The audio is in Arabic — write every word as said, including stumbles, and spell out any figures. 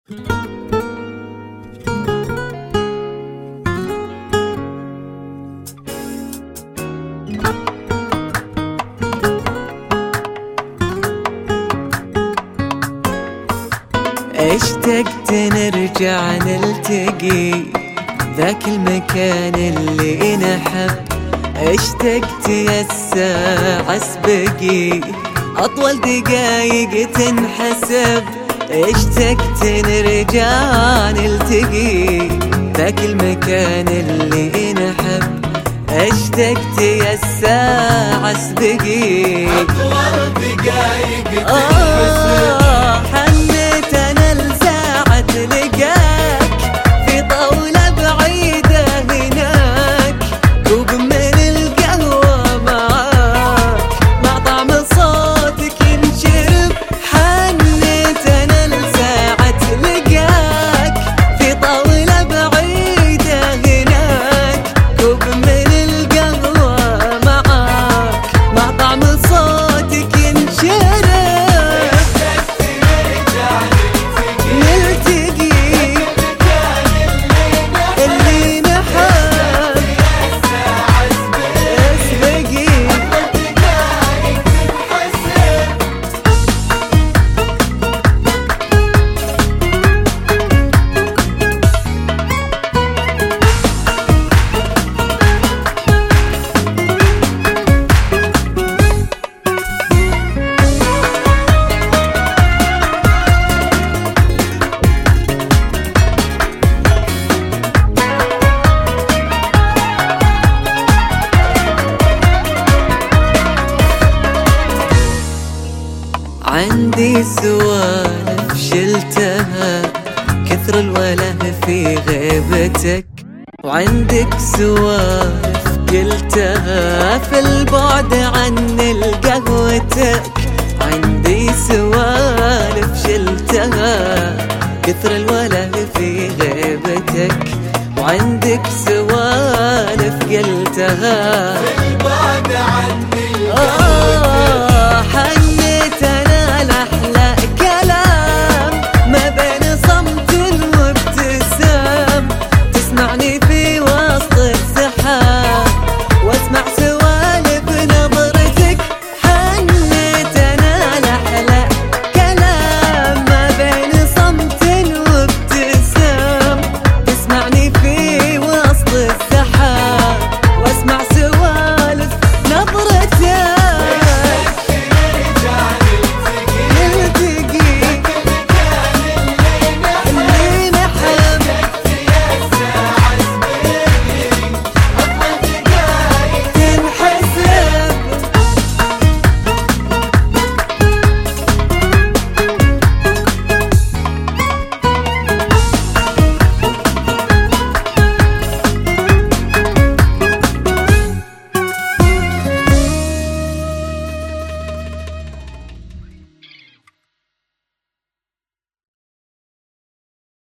اشتقت نرجع نلتقي ذاك المكان اللي نحب، اشتقت يا الساعة اسبقي أطول دقايق تنحسب، اشتقت نرجع نلتقي ذاك المكان اللي نحب، اشتقت يا الساعة اسبقي أطول دقايق تنحسب. آه حنيت أنا لساعة لقاك في طاولة بعيدة هناك، كوب من القهوة معاك مع طعم صوتك ينشرب. حنيت أنا لساعة لقاك في طاولة بعيدة هناك، كوب من القهوة معاك مع طعم صوتك ينشرب. عندي سوالف شلتها كثر الوله في غيبتك، وعندك سوالف قلتها في البعد عن القهوتك. عندي سوالف شلتها كثر الوله في غيبتك، وعندك سوالف قلتها في البعد عن